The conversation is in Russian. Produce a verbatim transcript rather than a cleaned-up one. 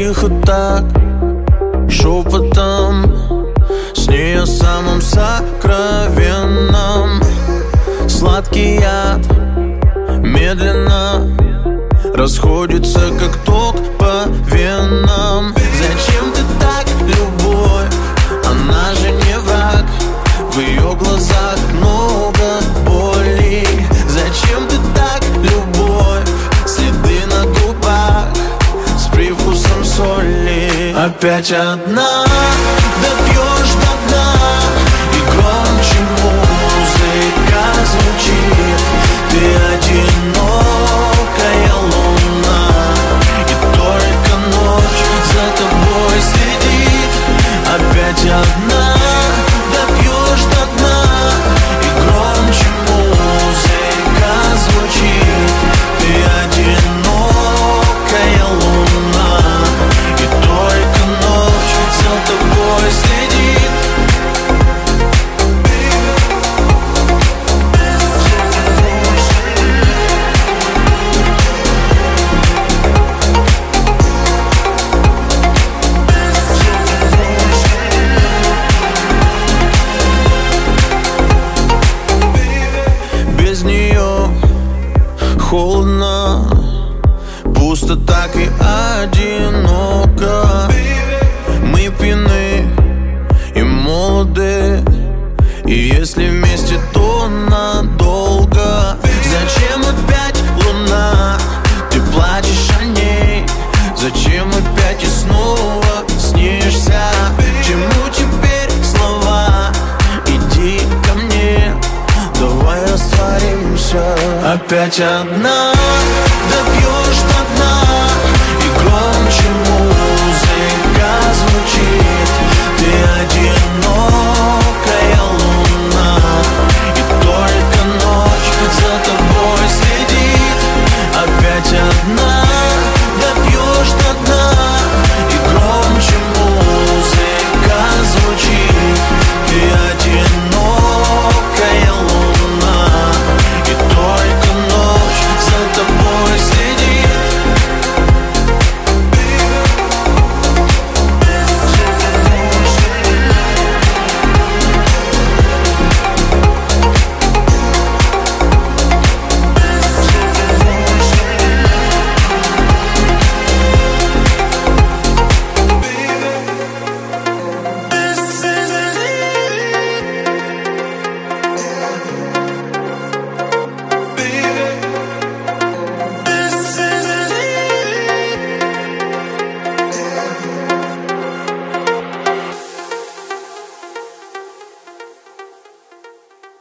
Тихо так, шепотом, с ней о самом сокровенном. Сладкий яд медленно расходится, как ток по венам. Зачем ты так, любовь? Она же не враг. В ее глазах много боли. Зачем ты так, любовь? Следы на губах с привкусом соли. Опять одна, допьешь до дна, и громче музыка звучит. Ты одинокая луна, и только ночь за тобой следит. Опять одна, допьешь до дна, и громче музыка звучит. Ты одинокая луна, и только ночь за тобой следит. Без нее холодно, пусто так и одиноко. Мы пьяны и молоды, и если вместе, то надолго. Зачем опять луна? Ты плачешь о ней. Зачем опять и снова снишься? Чему теперь слова? Иди ко мне, давай растворимся. Опять одна, да.